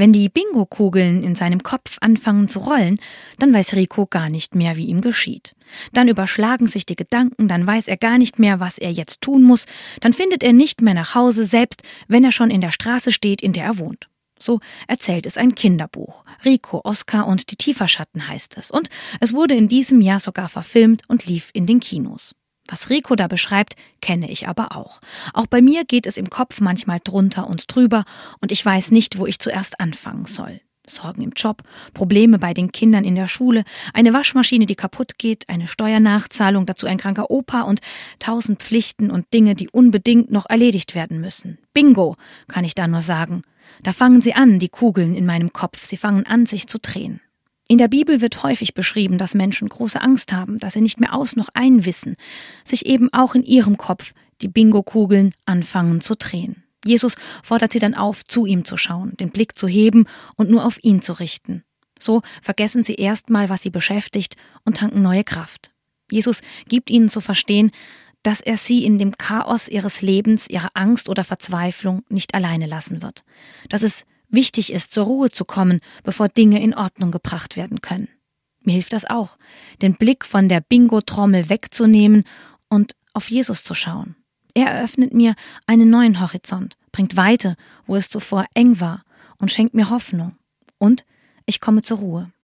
Wenn die Bingo-Kugeln in seinem Kopf anfangen zu rollen, dann weiß Rico gar nicht mehr, wie ihm geschieht. Dann überschlagen sich die Gedanken, dann weiß er gar nicht mehr, was er jetzt tun muss, dann findet er nicht mehr nach Hause, selbst wenn er schon in der Straße steht, in der er wohnt. So erzählt es ein Kinderbuch. Rico, Oskar und die Tieferschatten heißt es. Und es wurde in diesem Jahr sogar verfilmt und lief in den Kinos. Was Rico da beschreibt, kenne ich aber auch. Auch bei mir geht es im Kopf manchmal drunter und drüber und ich weiß nicht, wo ich zuerst anfangen soll. Sorgen im Job, Probleme bei den Kindern in der Schule, eine Waschmaschine, die kaputt geht, eine Steuernachzahlung, dazu ein kranker Opa und 1000 Pflichten und Dinge, die unbedingt noch erledigt werden müssen. Bingo, kann ich da nur sagen. Da fangen sie an, die Kugeln in meinem Kopf, sie fangen an, sich zu drehen. In der Bibel wird häufig beschrieben, dass Menschen große Angst haben, dass sie nicht mehr aus noch ein wissen, sich eben auch in ihrem Kopf die Bingo-Kugeln anfangen zu drehen. Jesus fordert sie dann auf, zu ihm zu schauen, den Blick zu heben und nur auf ihn zu richten. So vergessen sie erstmal, was sie beschäftigt und tanken neue Kraft. Jesus gibt ihnen zu verstehen, dass er sie in dem Chaos ihres Lebens, ihrer Angst oder Verzweiflung nicht alleine lassen wird. Dass es wichtig ist, zur Ruhe zu kommen, bevor Dinge in Ordnung gebracht werden können. Mir hilft das auch, den Blick von der Bingo-Trommel wegzunehmen und auf Jesus zu schauen. Er eröffnet mir einen neuen Horizont, bringt Weite, wo es zuvor eng war und schenkt mir Hoffnung. Und ich komme zur Ruhe.